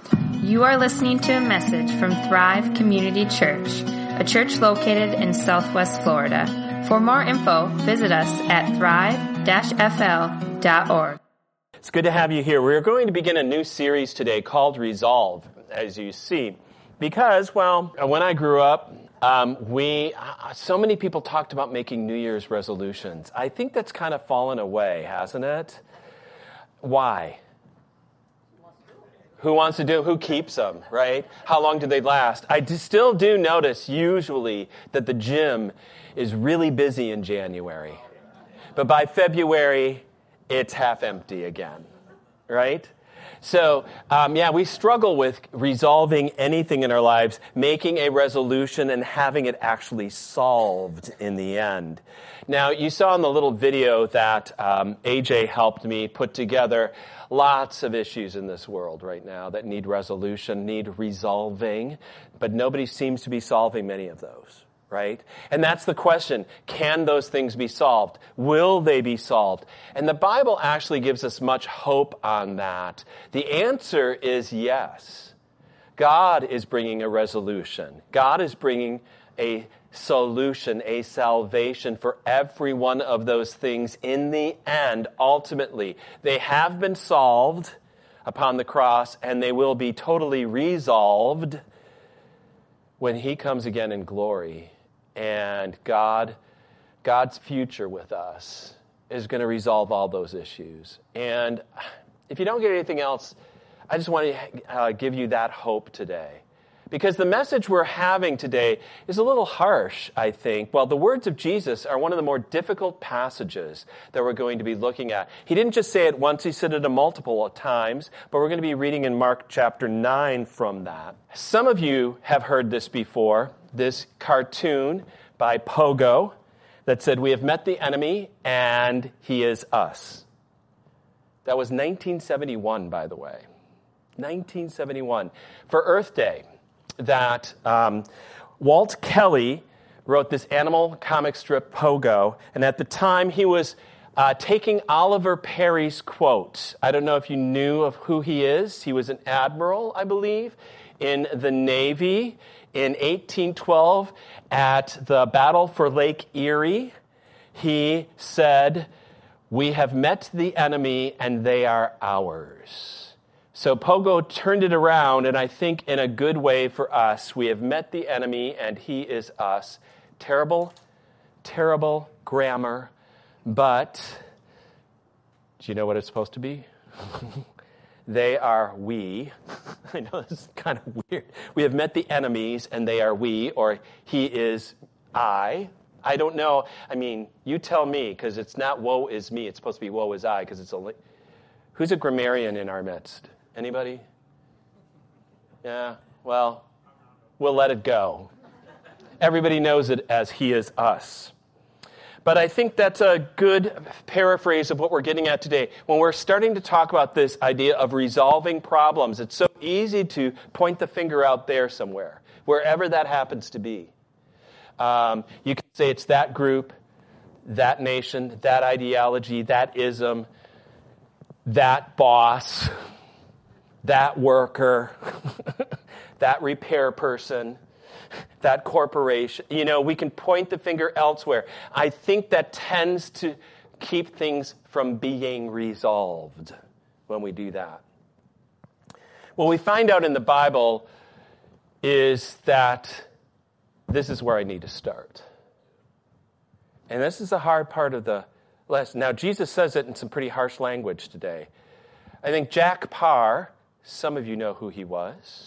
You are listening to a message from Thrive Community Church, a church located in Southwest Florida. For more info, visit us at thrive-fl.org. It's good to have you here. We're going to begin a new series today called Resolve, as you see, because, well, when I grew up, so many people talked about making New Year's resolutions. I think that's kind of fallen away, hasn't it? Why? Who wants to do it? Who keeps them, right? How long do they last? I still do notice usually that the gym is really busy in January. But by February, it's half empty again, right? So, we struggle with resolving anything in our lives, making a resolution and having it actually solved in the end. Now, you saw in the little video that AJ helped me put together lots of issues in this world right now that need resolution, need resolving, but nobody seems to be solving many of those, right? And that's the question. Can those things be solved? Will they be solved? And the Bible actually gives us much hope on that. The answer is yes. God is bringing a resolution. God is bringing a solution, a salvation for every one of those things in the end. Ultimately, they have been solved upon the cross, and they will be totally resolved when He comes again in glory. And God's future with us is going to resolve all those issues. And if you don't get anything else, I just want to give you that hope today. Because the message we're having today is a little harsh, I think. Well, the words of Jesus are one of the more difficult passages that we're going to be looking at. He didn't just say it once, He said it multiple times, but we're going to be reading in Mark chapter 9 from that. Some of you have heard this before, this cartoon by Pogo that said, "We have met the enemy and he is us." That was 1971, by the way. 1971. For Earth Day, that Walt Kelly wrote this animal comic strip, Pogo, and at the time he was taking Oliver Perry's quote. I don't know if you knew of who he is. He was an admiral, I believe, in the Navy in 1812 at the Battle for Lake Erie. He said, "We have met the enemy and they are ours." So Pogo turned it around, and I think in a good way for us. We have met the enemy, and he is us. Terrible, terrible grammar, but do you know what it's supposed to be? They are we. I know this is kind of weird. We have met the enemies, and they are we, or he is I. I don't know. I mean, you tell me, because it's not woe is me. It's supposed to be woe is I, because it's who's a grammarian in our midst? Anybody? Yeah, well, we'll let it go. Everybody knows it as he is us. But I think that's a good paraphrase of what we're getting at today. When we're starting to talk about this idea of resolving problems, it's so easy to point the finger out there somewhere, wherever that happens to be. You can say it's that group, that nation, that ideology, that ism, that boss, that worker, that repair person, that corporation. You know, we can point the finger elsewhere. I think that tends to keep things from being resolved when we do that. What we find out in the Bible is that this is where I need to start. And this is the hard part of the lesson. Now, Jesus says it in some pretty harsh language today. I think Jack Paar, some of you know who he was.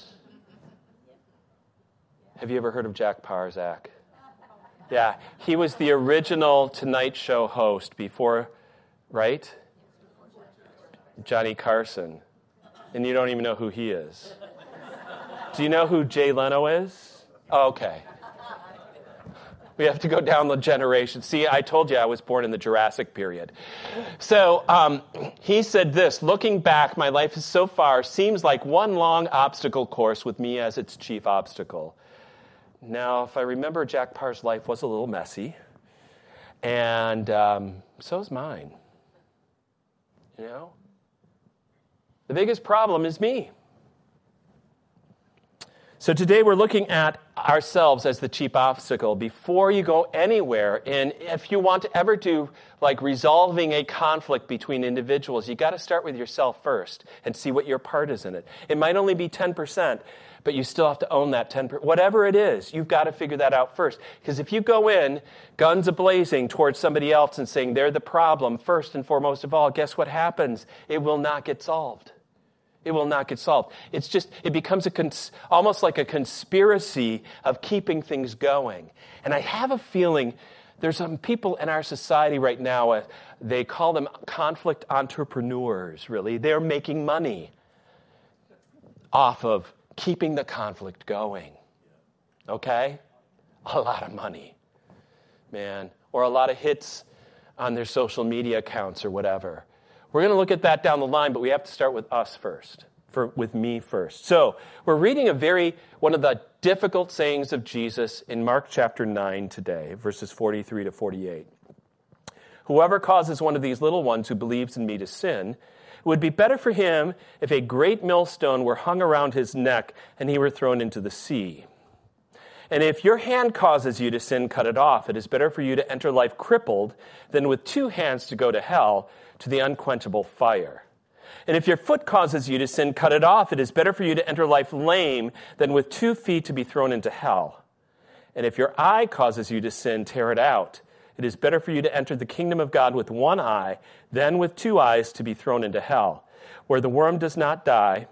Have you ever heard of Jack Paar, Zach? Yeah, he was the original Tonight Show host before, right? Johnny Carson. And you don't even know who he is. Do you know who Jay Leno is? Oh, okay. We have to go down the generation. See, I told you I was born in the Jurassic period. So he said this: "Looking back, my life so far seems like one long obstacle course with me as its chief obstacle." Now, if I remember, Jack Paar's life was a little messy. And so is mine. You know? The biggest problem is me. So today we're looking at ourselves as the chief obstacle before you go anywhere. And if you want to ever do like resolving a conflict between individuals, you got to start with yourself first and see what your part is in it. It might only be 10%, but you still have to own that 10%. Whatever it is, you've got to figure that out first. Because if you go in guns a-blazing towards somebody else and saying they're the problem first and foremost of all, guess what happens? It will not get solved. It will not get solved. It becomes almost like a conspiracy of keeping things going. And I have a feeling there's some people in our society right now, they call them conflict entrepreneurs, really. They're making money off of keeping the conflict going. Okay? A lot of money, man. Or a lot of hits on their social media accounts or whatever. We're going to look at that down the line, but we have to start with us first, with me first. So we're reading one of the difficult sayings of Jesus in Mark chapter 9 today, verses 43 to 48. Whoever causes one of these little ones who believes in me to sin, it would be better for him if a great millstone were hung around his neck and he were thrown into the sea. And if your hand causes you to sin, cut it off. It is better for you to enter life crippled than with 2 hands to go to hell, to the unquenchable fire. And if your foot causes you to sin, cut it off. It is better for you to enter life lame than with 2 feet to be thrown into hell. And if your eye causes you to sin, tear it out. It is better for you to enter the kingdom of God with 1 eye than with 2 eyes to be thrown into hell, where the worm does not die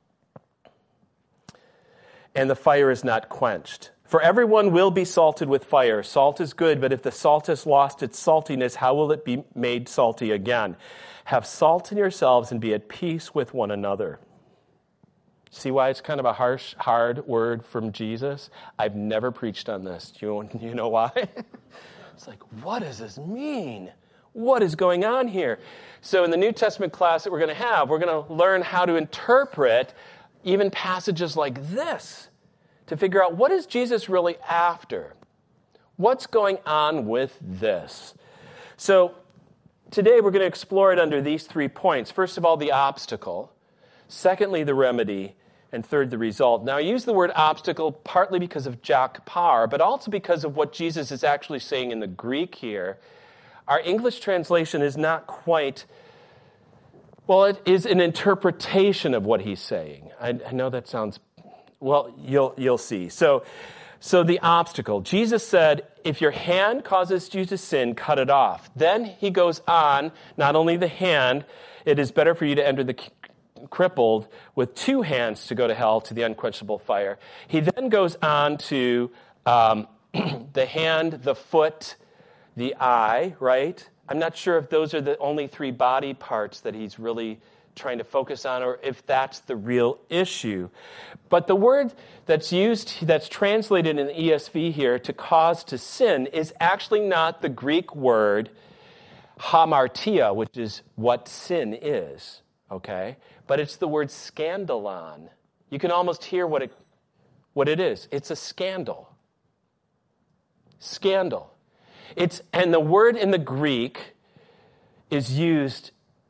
and the fire is not quenched. For everyone will be salted with fire. Salt is good, but if the salt has lost its saltiness, how will it be made salty again? Have salt in yourselves and be at peace with one another. See why it's kind of a hard word from Jesus? I've never preached on this. You know why? It's like, what does this mean? What is going on here? So in the New Testament class that we're going to learn how to interpret even passages like this, to figure out what is Jesus really after? What's going on with this? So today we're going to explore it under these 3 points. First of all, the obstacle. Secondly, the remedy. And third, the result. Now, I use the word obstacle partly because of Jacques Parr, but also because of what Jesus is actually saying in the Greek here. Our English translation is not quite, well, it is an interpretation of what he's saying. I know that sounds, well, you'll see. So the obstacle. Jesus said, if your hand causes you to sin, cut it off. Then he goes on, not only the hand, it is better for you to enter the crippled with 2 hands to go to hell, to the unquenchable fire. He then goes on to the hand, the foot, the eye, right? I'm not sure if those are the only 3 body parts that he's really trying to focus on, or if that's the real issue. But the word that's used, that's translated in the ESV here, to cause to sin, is actually not the Greek word hamartia, which is what sin is, okay? But it's the word scandalon. You can almost hear what it is. It's a scandal. Scandal. And the word in the Greek is used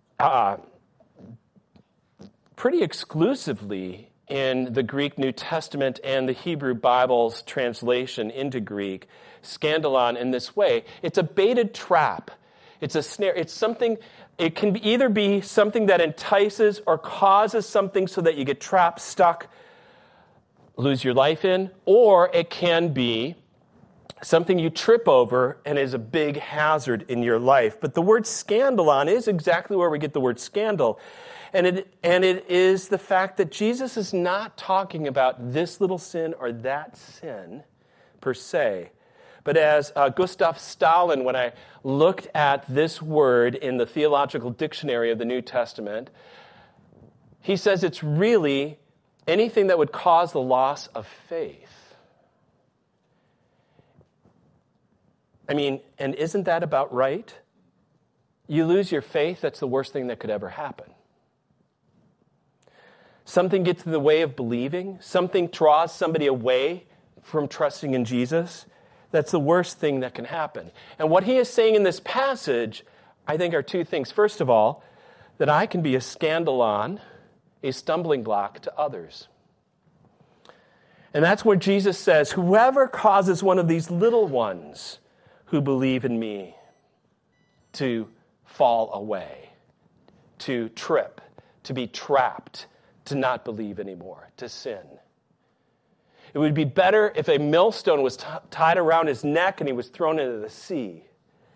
pretty exclusively in the Greek New Testament and the Hebrew Bible's translation into Greek, scandalon, in this way. It's a baited trap. It's a snare. It's something, it can either be something that entices or causes something so that you get trapped, stuck, lose your life in, or it can be something you trip over and is a big hazard in your life. But the word scandalon is exactly where we get the word scandal. And it is the fact that Jesus is not talking about this little sin or that sin per se. But as Gustav Stalin, when I looked at this word in the Theological Dictionary of the New Testament, he says it's really anything that would cause the loss of faith. I mean, and isn't that about right? You lose your faith, that's the worst thing that could ever happen. Something gets in the way of believing. Something draws somebody away from trusting in Jesus. That's the worst thing that can happen. And what he is saying in this passage, I think, are 2 things. First of all, that I can be a scandalon, a stumbling block to others. And that's what Jesus says, whoever causes one of these little ones who believe in me to fall away, to trip, to be trapped, to not believe anymore, to sin. It would be better if a millstone was tied around his neck and he was thrown into the sea.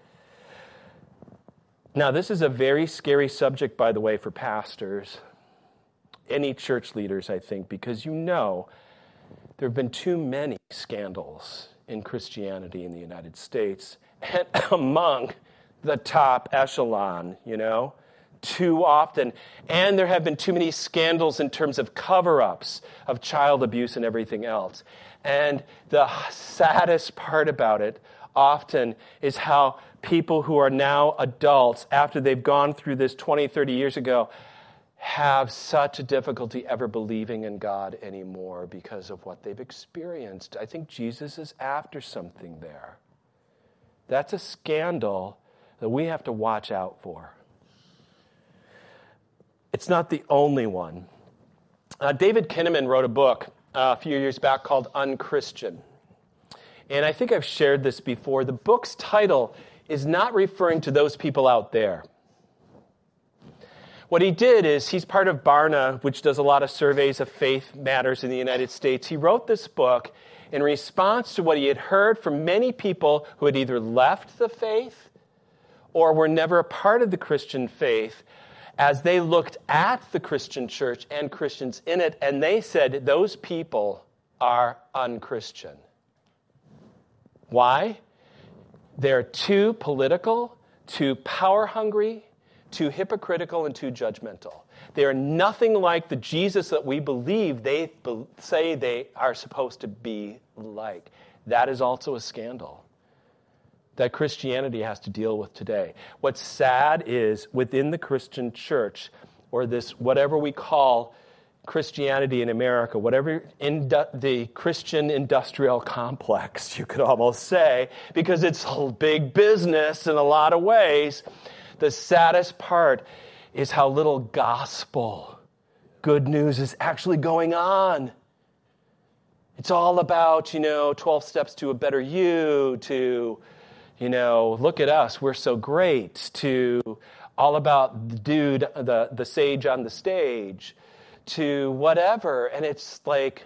Now, this is a very scary subject, by the way, for pastors, any church leaders, I think, because there have been too many scandals in Christianity in the United States and among the top echelon, too often. And there have been too many scandals in terms of cover-ups of child abuse and everything else. And the saddest part about it often is how people who are now adults, after they've gone through this 20, 30 years ago, have such a difficulty ever believing in God anymore because of what they've experienced. I think Jesus is after something there. That's a scandal that we have to watch out for. It's not the only one. David Kinnaman wrote a book a few years back called Unchristian. And I think I've shared this before. The book's title is not referring to those people out there. What he did is, he's part of Barna, which does a lot of surveys of faith matters in the United States. He wrote this book in response to what he had heard from many people who had either left the faith or were never a part of the Christian faith, as they looked at the Christian church and Christians in it, and they said those people are unchristian. Why? They're too political, too power-hungry, too hypocritical, and too judgmental. They are nothing like the Jesus that we believe they say they are supposed to be like. That is also a scandal that Christianity has to deal with today. What's sad is within the Christian church, or this whatever we call Christianity in America, whatever the Christian industrial complex, you could almost say, because it's a big business in a lot of ways, the saddest part is how little gospel, good news, is actually going on. It's all about, 12 steps to a better you, to, look at us, we're so great, to all about the dude, the sage on the stage, to whatever. And it's like,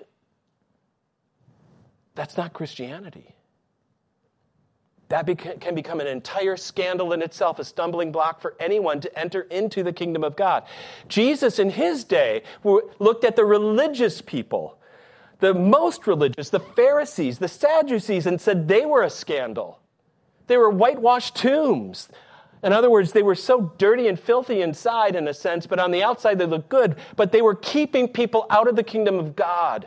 that's not Christianity. That can become an entire scandal in itself, a stumbling block for anyone to enter into the kingdom of God. Jesus in his day looked at the religious people, the most religious, the Pharisees, the Sadducees, and said they were a scandal. They were whitewashed tombs. In other words, they were so dirty and filthy inside, in a sense, but on the outside they looked good, but they were keeping people out of the kingdom of God.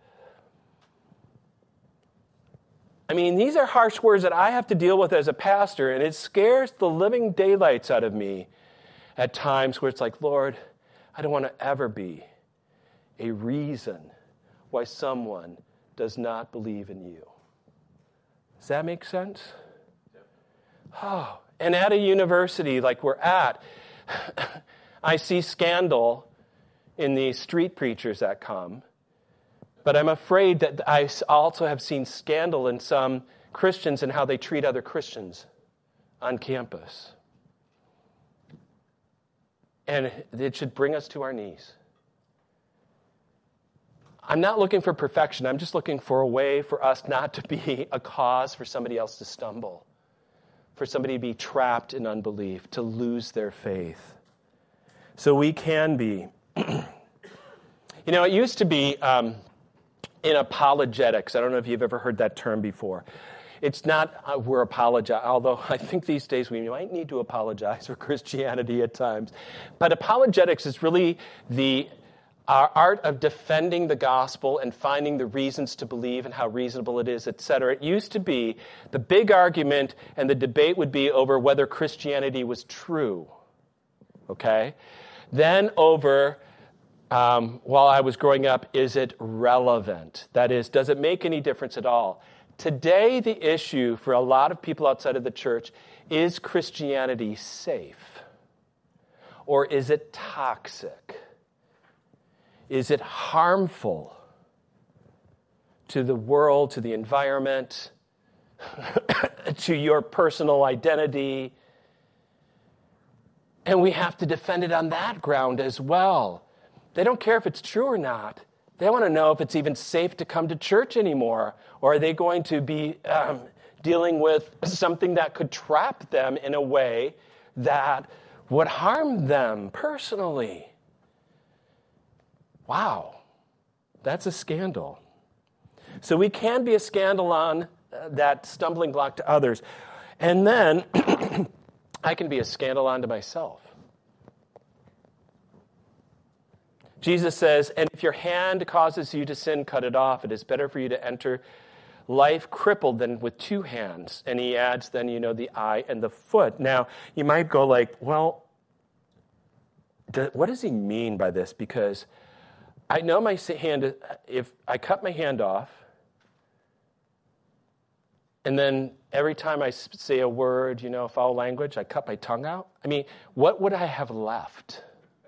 I mean, these are harsh words that I have to deal with as a pastor, and it scares the living daylights out of me at times where it's like, Lord, I don't want to ever be a reason why someone does not believe in you. Does that make sense? Oh, and at a university like we're at, I see scandal in the street preachers that come. But I'm afraid that I also have seen scandal in some Christians and how they treat other Christians on campus. And it should bring us to our knees. I'm not looking for perfection. I'm just looking for a way for us not to be a cause for somebody else to stumble, for somebody to be trapped in unbelief, to lose their faith. So we can be. It used to be... in apologetics, I don't know if you've ever heard that term before. It's not we're apologizing, although I think these days we might need to apologize for Christianity at times. But apologetics is really the art of defending the gospel and finding the reasons to believe and how reasonable it is, etc. It used to be the big argument and the debate would be over whether Christianity was true. Okay? Then over... while I was growing up, is it relevant? That is, does it make any difference at all? Today, the issue for a lot of people outside of the church is Christianity safe? Or is it toxic? Is it harmful to the world, to the environment, to your personal identity. And we have to defend it on that ground as well. They don't care if it's true or not. They want to know if it's even safe to come to church anymore. Or are they going to be dealing with something that could trap them in a way that would harm them personally? Wow, that's a scandal. So we can be a scandal on that stumbling block to others. And then I can be a scandal unto myself. Jesus says, and if your hand causes you to sin, cut it off. It is better for you to enter life crippled than with two hands. And he adds, then the eye and the foot. Now, you might go like, well, what does he mean by this? Because I know my hand, if I cut my hand off, and then every time I say a word, foul language, I cut my tongue out. I mean, what would I have left?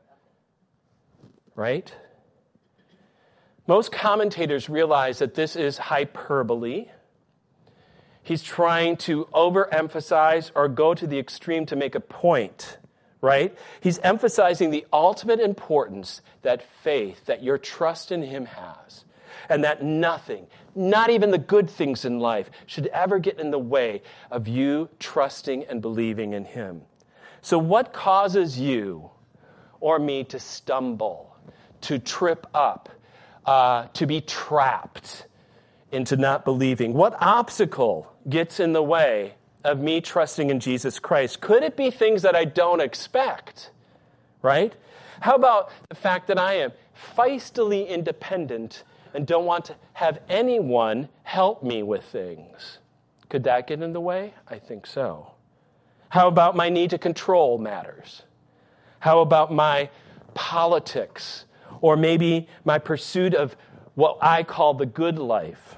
Right? Most commentators realize that this is hyperbole. He's trying to overemphasize or go to the extreme to make a point, right? He's emphasizing the ultimate importance that faith, that your trust in him has, and that nothing, not even the good things in life, should ever get in the way of you trusting and believing in him. So what causes you or me to stumble, to trip up, to be trapped into not believing? What obstacle gets in the way of me trusting in Jesus Christ? Could it be things that I don't expect, right? How about the fact that I am feistily independent and don't want to have anyone help me with things? Could that get in the way? I think so. How about my need to control matters? How about my politics? Or maybe my pursuit of what I call the good life.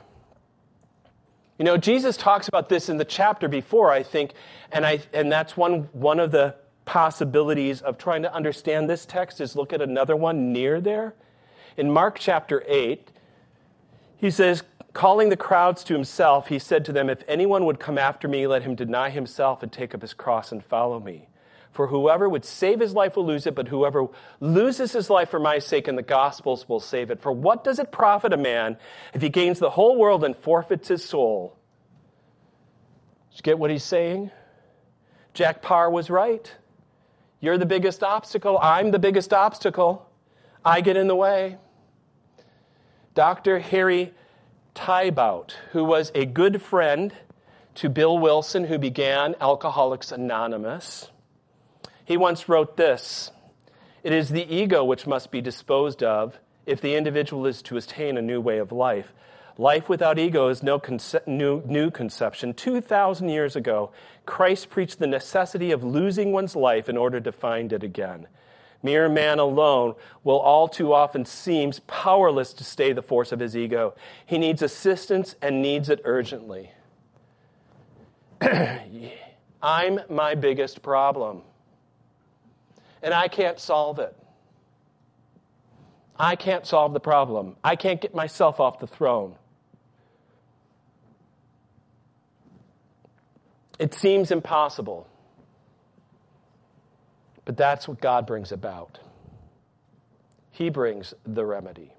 Jesus talks about this in the chapter before, I think, and that's one of the possibilities of trying to understand this text is look at another one near there. In Mark chapter 8, he says, calling the crowds to himself, he said to them, if anyone would come after me, let him deny himself and take up his cross and follow me. For whoever would save his life will lose it, but whoever loses his life for my sake and the gospel's will save it. For what does it profit a man if he gains the whole world and forfeits his soul? Did you get what he's saying? Jack Parr was right. You're the biggest obstacle. I'm the biggest obstacle. I get in the way. Dr. Harry Tiebout, who was a good friend to Bill Wilson, who began Alcoholics Anonymous, he once wrote this: it is the ego which must be disposed of if the individual is to attain a new way of life. Life without ego is no new conception. 2,000 years ago, Christ preached the necessity of losing one's life in order to find it again. Mere man alone will all too often seems powerless to stay the force of his ego. He needs assistance and needs it urgently. I'm my biggest problem. And I can't solve it. I can't solve the problem. I can't get myself off the throne. It seems impossible. But that's what God brings about. He brings the remedy.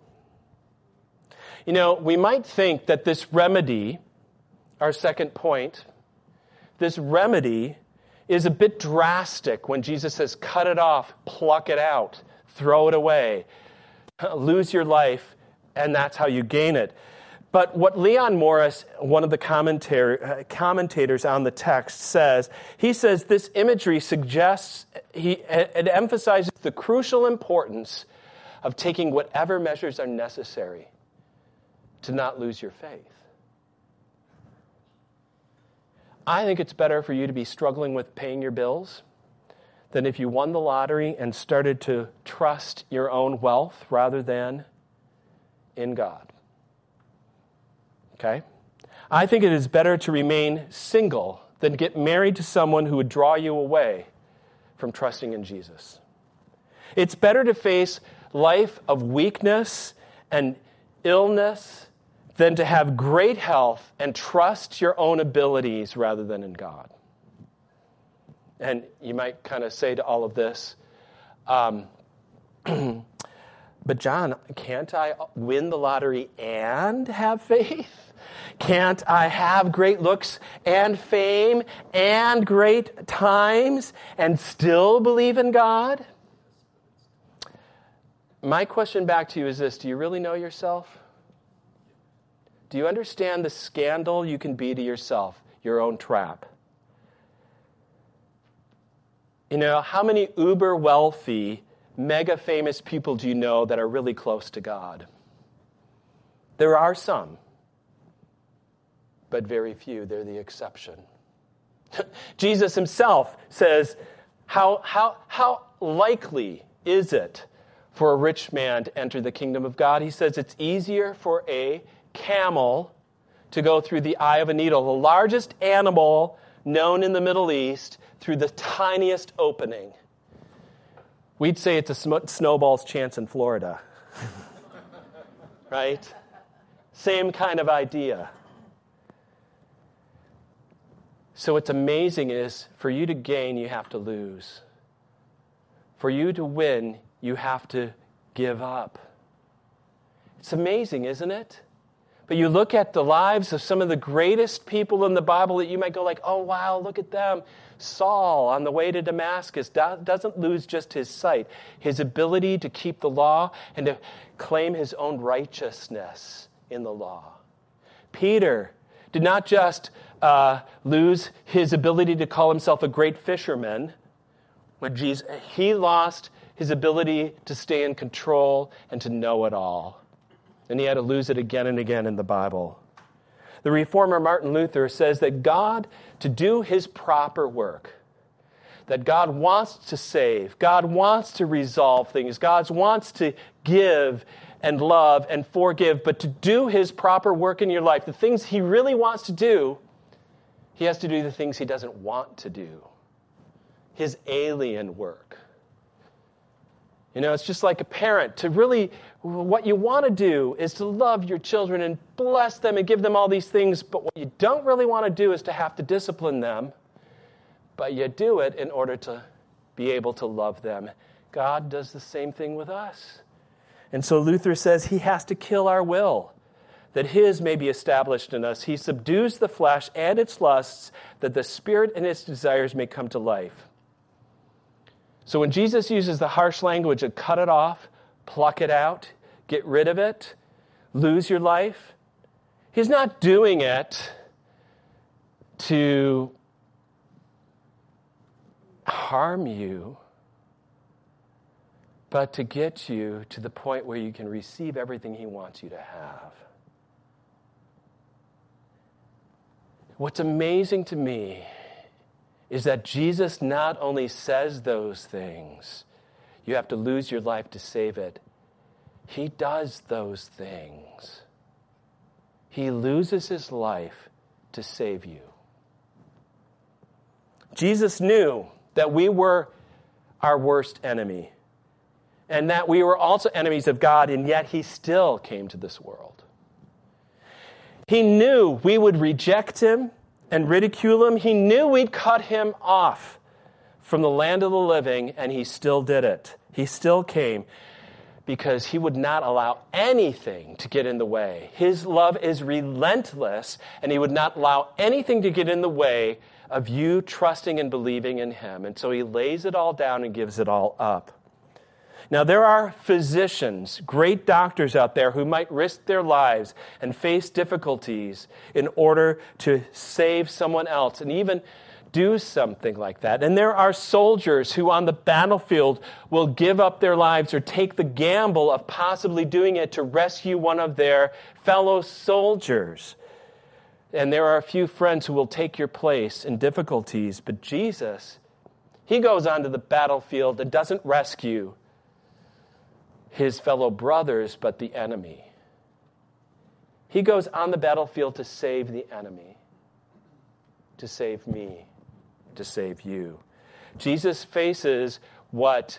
We might think that this remedy, our second point, this remedy is a bit drastic when Jesus says, cut it off, pluck it out, throw it away, lose your life, and that's how you gain it. But what Leon Morris, one of the commentators on the text, says, he says this imagery suggests, it emphasizes the crucial importance of taking whatever measures are necessary to not lose your faith. I think it's better for you to be struggling with paying your bills than if you won the lottery and started to trust your own wealth rather than in God. Okay? I think it is better to remain single than get married to someone who would draw you away from trusting in Jesus. It's better to face life of weakness and illness than to have great health and trust your own abilities rather than in God. And you might kind of say to all of this, but John, can't I win the lottery and have faith? Can't I have great looks and fame and great times and still believe in God? My question back to you is this: do you really know yourself? Do you understand the scandal you can be to yourself, your own trap? You know, how many uber wealthy, mega famous people do you know that are really close to God? There are some, but very few. They're the exception. Jesus himself says, how likely is it for a rich man to enter the kingdom of God? He says it's easier for a camel to go through the eye of a needle, the largest animal known in the Middle East, through the tiniest opening. We'd say it's a snowball's chance in Florida. Right? Same kind of idea. So what's amazing is, for you to gain, you have to lose. For you to win, you have to give up. It's amazing, isn't it? But you look at the lives of some of the greatest people in the Bible that you might go like, oh, wow, look at them. Saul, on the way to Damascus, doesn't lose just his sight, his ability to keep the law and to claim his own righteousness in the law. Peter did not just lose his ability to call himself a great fisherman. He lost his ability to stay in control and to know it all. And he had to lose it again and again in the Bible. The reformer Martin Luther says that God, to do his proper work, that God wants to save, God wants to resolve things, God wants to give and love and forgive, but to do his proper work in your life, the things he really wants to do, he has to do the things he doesn't want to do. His alien work. You know, it's just like a parent. To really, what you want to do is to love your children and bless them and give them all these things, but what you don't really want to do is to have to discipline them, but you do it in order to be able to love them. God does the same thing with us. And so Luther says he has to kill our will, that his may be established in us. He subdues the flesh and its lusts, that the spirit and its desires may come to life. So when Jesus uses the harsh language of cut it off, pluck it out, get rid of it, lose your life, he's not doing it to harm you, but to get you to the point where you can receive everything he wants you to have. What's amazing to me is that Jesus not only says those things, you have to lose your life to save it. He does those things. He loses his life to save you. Jesus knew that we were our worst enemy and that we were also enemies of God, and yet he still came to this world. He knew we would reject him and ridicule him. He knew we'd cut him off from the land of the living, and he still did it. He still came because he would not allow anything to get in the way. His love is relentless, and he would not allow anything to get in the way of you trusting and believing in him. And so he lays it all down and gives it all up. Now, there are physicians, great doctors out there who might risk their lives and face difficulties in order to save someone else and even do something like that. And there are soldiers who on the battlefield will give up their lives or take the gamble of possibly doing it to rescue one of their fellow soldiers. And there are a few friends who will take your place in difficulties. But Jesus, he goes onto the battlefield and doesn't rescue his fellow brothers, but the enemy. He goes on the battlefield to save the enemy, to save me, to save you. Jesus faces what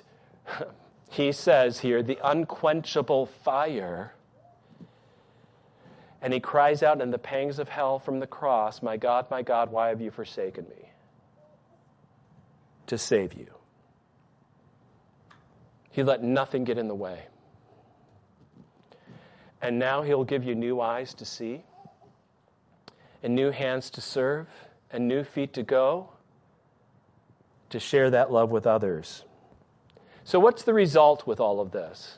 he says here, the unquenchable fire. And he cries out in the pangs of hell from the cross, my God, why have you forsaken me? To save you. He let nothing get in the way. And now he'll give you new eyes to see, and new hands to serve, and new feet to go, to share that love with others. So what's the result with all of this?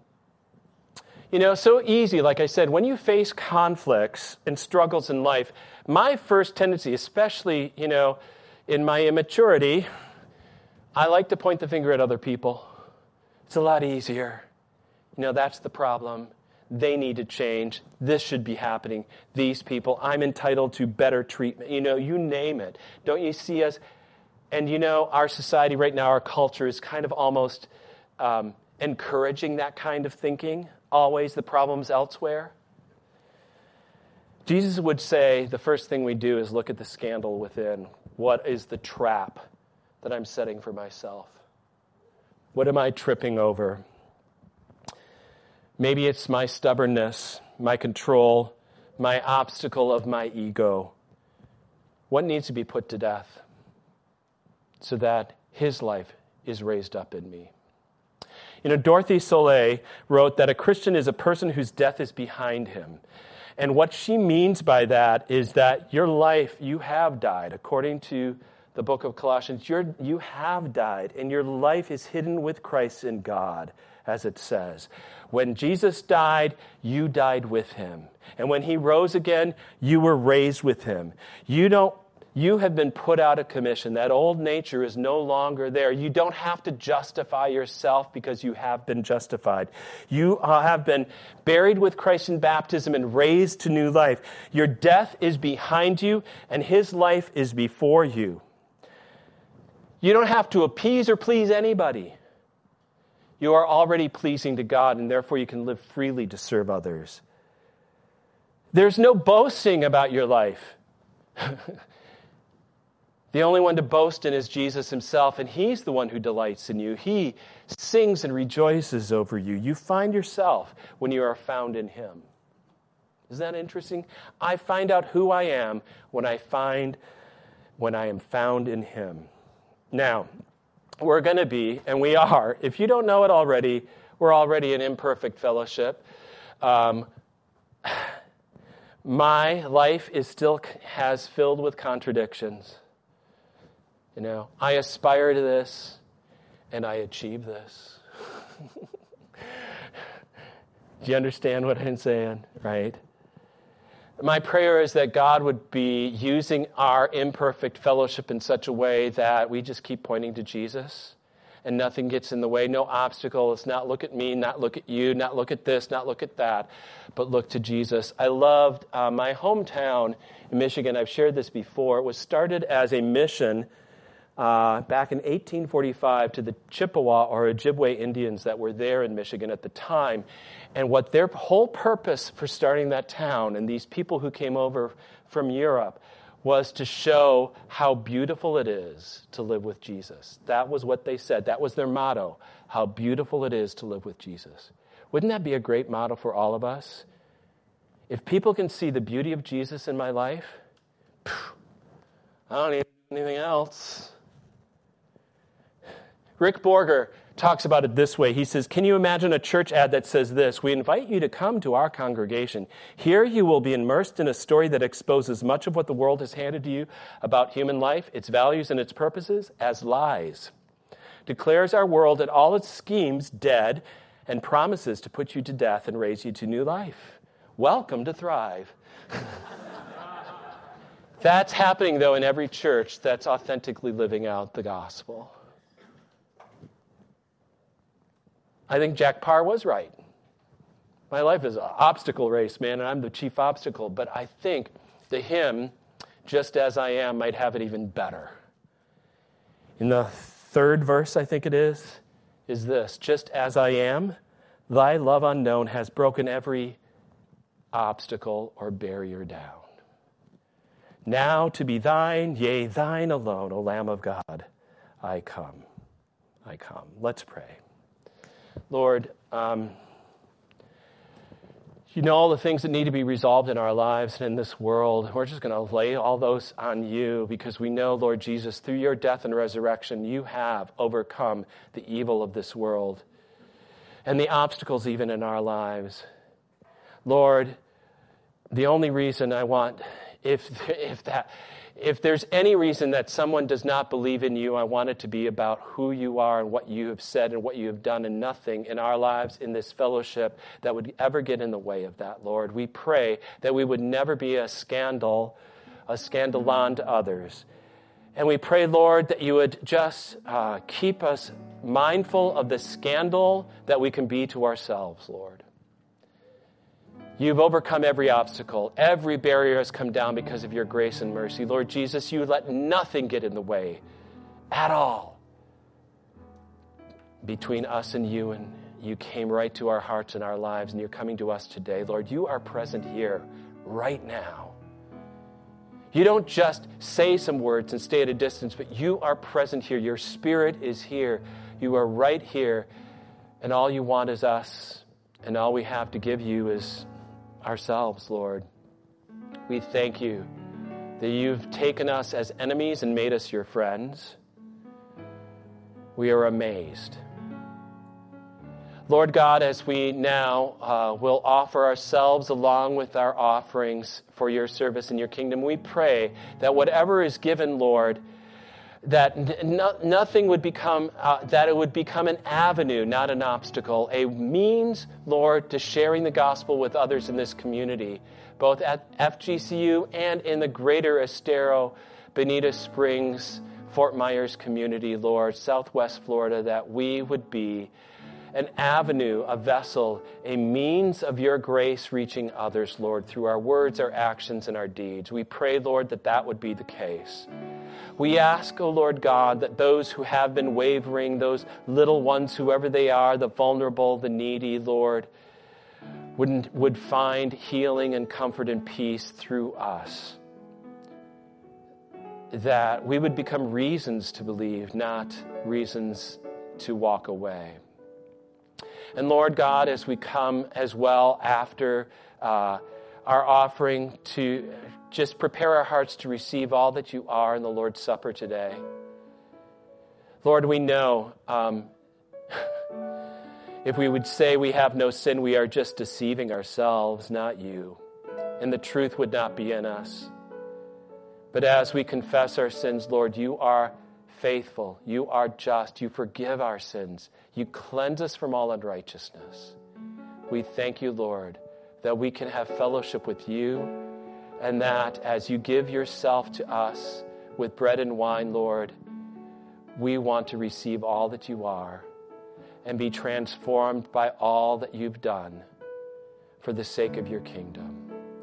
So easy, like I said, when you face conflicts and struggles in life, my first tendency, especially, in my immaturity, I like to point the finger at other people. It's a lot easier. That's the problem. They need to change. This should be happening. These people, I'm entitled to better treatment. You name it. Don't you see us? And our society right now, our culture is kind of almost encouraging that kind of thinking. Always the problem's elsewhere. Jesus would say the first thing we do is look at the scandal within. What is the trap that I'm setting for myself? What am I tripping over? Maybe it's my stubbornness, my control, my obstacle of my ego. What needs to be put to death so that his life is raised up in me? Dorothy Soleil wrote that a Christian is a person whose death is behind him. And what she means by that is that your life, you have died. According to the book of Colossians, you have died, and your life is hidden with Christ in God, as it says. When Jesus died, you died with him. And when he rose again, you were raised with him. You have been put out of commission. That old nature is no longer there. You don't have to justify yourself because you have been justified. You have been buried with Christ in baptism and raised to new life. Your death is behind you, and his life is before you. You don't have to appease or please anybody. You are already pleasing to God, and therefore you can live freely to serve others. There's no boasting about your life. The only one to boast in is Jesus himself, and he's the one who delights in you. He sings and rejoices over you. You find yourself when you are found in him. Isn't that interesting? I find out who I am when I am found in him. Now, we're going to be, and we are, if you don't know it already, we're already in imperfect fellowship. My life is still has filled with contradictions. I aspire to this, and I achieve this. Do you understand what I'm saying, right? My prayer is that God would be using our imperfect fellowship in such a way that we just keep pointing to Jesus, and nothing gets in the way, no obstacle. It's not look at me, not look at you, not look at this, not look at that, but look to Jesus. I loved my hometown in Michigan. I've shared this before. It was started as a mission back in 1845 to the Chippewa or Ojibwe Indians that were there in Michigan at the time. And what their whole purpose for starting that town and these people who came over from Europe was to show how beautiful it is to live with Jesus. That was what they said. That was their motto, how beautiful it is to live with Jesus. Wouldn't that be a great motto for all of us? If people can see the beauty of Jesus in my life, I don't need anything else. Rick Borger talks about it this way. He says, can you imagine a church ad that says this? We invite you to come to our congregation. Here you will be immersed in a story that exposes much of what the world has handed to you about human life, its values and its purposes as lies. Declares our world and all its schemes dead and promises to put you to death and raise you to new life. Welcome to Thrive. That's happening, though, in every church that's authentically living out the gospel. I think Jack Parr was right. My life is an obstacle race, man, and I'm the chief obstacle. But I think the hymn, Just As I Am, might have it even better. In the third verse, I think it is this: just as I am, thy love unknown has broken every obstacle or barrier down. Now to be thine, yea, thine alone, O Lamb of God, I come. I come. Let's pray. Lord, You know all the things that need to be resolved in our lives and in this world. We're just going to lay all those on you because we know, Lord Jesus, through your death and resurrection, you have overcome the evil of this world and the obstacles even in our lives. Lord, the only reason I want, if there's any reason that someone does not believe in you, I want it to be about who you are and what you have said and what you have done, and nothing in our lives, in this fellowship, that would ever get in the way of that, Lord. We pray that we would never be a scandalon to others. And we pray, Lord, that you would just keep us mindful of the scandal that we can be to ourselves, Lord. You've overcome every obstacle. Every barrier has come down because of your grace and mercy. Lord Jesus, you let nothing get in the way at all between us and you came right to our hearts and our lives, and you're coming to us today. Lord, you are present here right now. You don't just say some words and stay at a distance, but you are present here. Your Spirit is here. You are right here, and all you want is us, and all we have to give you is ourselves, Lord. We thank you that you've taken us as enemies and made us your friends. We are amazed. Lord God, as we now will offer ourselves along with our offerings for your service in your kingdom, we pray that whatever is given, Lord, that nothing would become, that it would become an avenue, not an obstacle, a means, Lord, to sharing the gospel with others in this community, both at FGCU and in the greater Estero, Bonita Springs, Fort Myers community, Lord, Southwest Florida, that we would be an avenue, a vessel, a means of your grace reaching others, Lord, through our words, our actions, and our deeds. We pray, Lord, that that would be the case. We ask, O Lord God, that those who have been wavering, those little ones, whoever they are, the vulnerable, the needy, Lord, would find healing and comfort and peace through us. That we would become reasons to believe, not reasons to walk away. And Lord God, as we come as well after our offering to just prepare our hearts to receive all that you are in the Lord's Supper today. Lord, we know if we would say we have no sin, we are just deceiving ourselves, not you. And the truth would not be in us. But as we confess our sins, Lord, you are faithful. You are just. You forgive our sins. You cleanse us from all unrighteousness. We thank you, Lord, that we can have fellowship with you, and that as you give yourself to us with bread and wine, Lord, we want to receive all that you are and be transformed by all that you've done for the sake of your kingdom.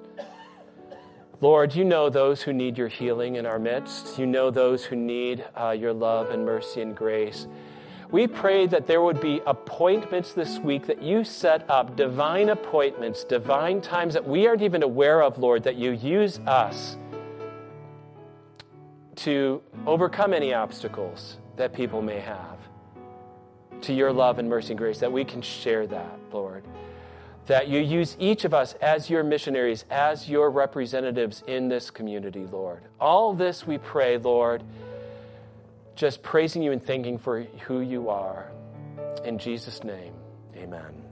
Lord, you know those who need your healing in our midst. You know those who need your love and mercy and grace. We pray that there would be appointments this week that you set up, divine appointments, divine times that we aren't even aware of, Lord, that you use us to overcome any obstacles that people may have to your love and mercy and grace, that we can share that, Lord. That you use each of us as your missionaries, as your representatives in this community, Lord. All this we pray, Lord, just praising you and thanking for who you are. In Jesus' name, amen.